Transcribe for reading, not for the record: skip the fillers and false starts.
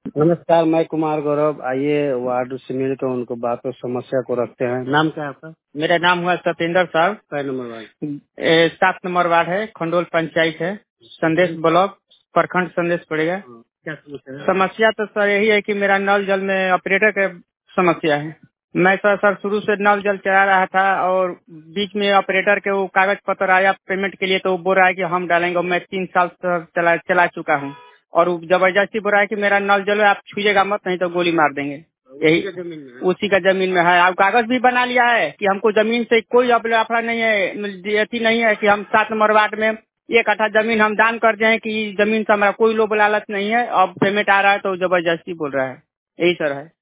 नमस्कार, मैं कुमार गौरव। आइए वार्ड से मिलकर उनको बात और समस्या को रखते हैं। नाम क्या है आपका? मेरा नाम हुआ सत्येंद्र साहब। कै नंबर वार्ड? 7 नंबर वार्ड है, खंडोल पंचायत है, संदेश ब्लॉक, प्रखंड संदेश पड़ेगा। क्या समस्या है? समस्या तो सर यही है कि मेरा नल जल में ऑपरेटर का समस्या है। मैं सर शुरू से नल जल चला रहा था और बीच में ऑपरेटर के वो कागज पत्र आया पेमेंट के लिए, तो वो बोल रहा है कि हम डालेंगे। और मैं 3 साल से चला चुका हूँ और वो जबरदस्ती बोल रहा है कि मेरा नल जल आप छूइएगा मत, नहीं तो गोली मार देंगे। यही उसी का जमीन में है। अब कागज भी बना लिया है कि हमको जमीन से कोई अफड़ा नहीं है, अति नहीं है कि हम 7 नंबर वार्ड में 1 कट्ठा जमीन हम दान कर दें कि जमीन से हमारा कोई लोभ लालच नहीं है। अब पेमेंट आ रहा है तो जबरदस्ती बोल रहा है। यही सर है।